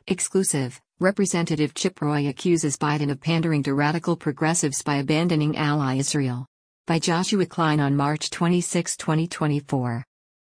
Exclusive. Representative Chip Roy accuses Biden of pandering to radical progressives by abandoning ally Israel. By Joshua Klein on March 26, 2024.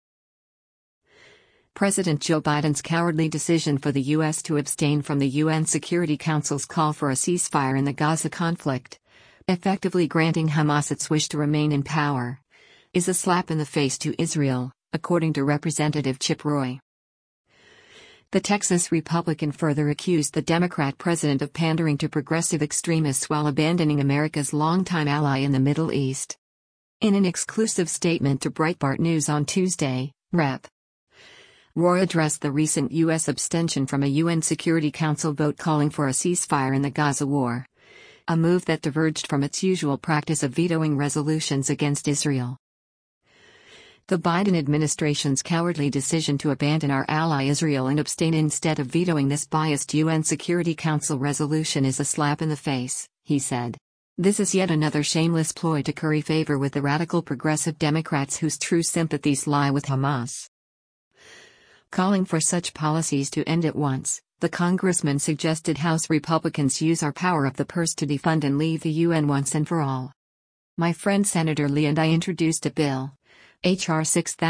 President Joe Biden's cowardly decision for the U.S. to abstain from the UN Security Council's call for a ceasefire in the Gaza conflict, effectively granting Hamas its wish to remain in power, is a slap in the face to Israel, according to Representative Chip Roy. The Texas Republican further accused the Democrat president of pandering to progressive extremists while abandoning America's longtime ally in the Middle East. In an exclusive statement to Breitbart News on Tuesday, Rep. Roy addressed the recent U.S. abstention from a UN Security Council vote calling for a ceasefire in the Gaza war, a move that diverged from its usual practice of vetoing resolutions against Israel. The Biden administration's cowardly decision to abandon our ally Israel and abstain instead of vetoing this biased UN Security Council resolution is a slap in the face, he said. This is yet another shameless ploy to curry favor with the radical progressive Democrats whose true sympathies lie with Hamas. Calling for such policies to end at once, the congressman suggested House Republicans use our power of the purse to defund and leave the UN once and for all. My friend Senator Lee and I introduced a bill, H.R.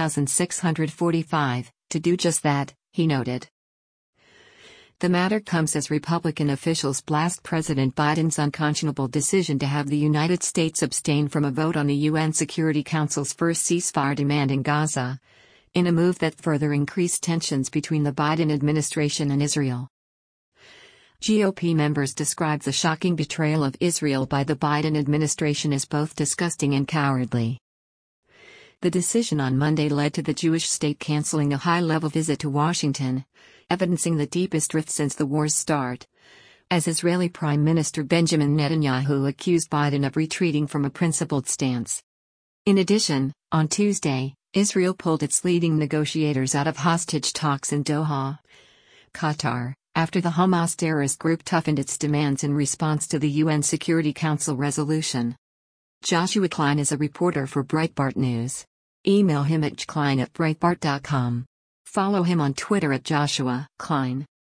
6645, to do just that, he noted. The matter comes as Republican officials blast President Biden's unconscionable decision to have the United States abstain from a vote on the UN Security Council's first ceasefire demand in Gaza, in a move that further increased tensions between the Biden administration and Israel. GOP members described the shocking betrayal of Israel by the Biden administration as both disgusting and cowardly. The decision on Monday led to the Jewish state canceling a high-level visit to Washington, evidencing the deepest rift since the war's start, as Israeli Prime Minister Benjamin Netanyahu accused Biden of retreating from a principled stance. In addition, on Tuesday, Israel pulled its leading negotiators out of hostage talks in Doha, Qatar, after the Hamas terrorist group toughened its demands in response to the UN Security Council resolution. Joshua Klein is a reporter for Breitbart News. Email him at jklein@breitbart.com. Follow him on Twitter at Joshua Klein.